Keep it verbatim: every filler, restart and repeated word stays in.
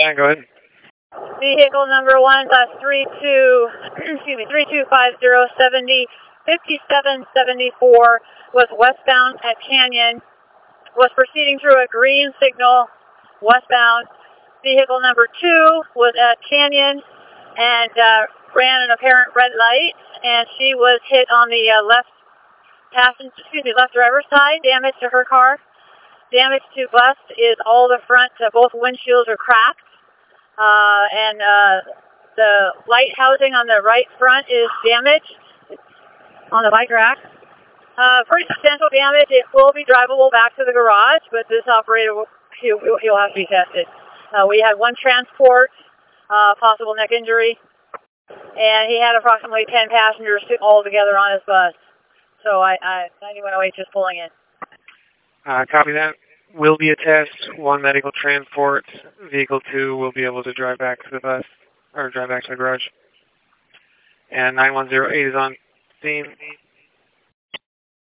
Yeah, go ahead. Vehicle number one, class three two, excuse me, three two five zero seventy fifty-seven seventy-four was westbound at Canyon, was proceeding through a green signal westbound. Vehicle number two was at Canyon and uh, ran an apparent red light, and she was hit on the uh, left passenger, excuse me, left driver's side, damage to her car. Damage to bus is all the front, uh, both windshields are cracked, uh, and uh, the light housing on the right front is damaged on the bike rack. Uh, pretty substantial damage. It will be drivable back to the garage, but this operator will he'll, he'll have to be tested. Uh, we had one transport, uh, possible neck injury, and he had approximately ten passengers all together on his bus. So I, I ninety-one oh eight just pulling in. Uh, copy that. Will be a test. One medical transport. Vehicle two will be able to drive back to the bus, or drive back to the garage. And nine one zero eight is on scene.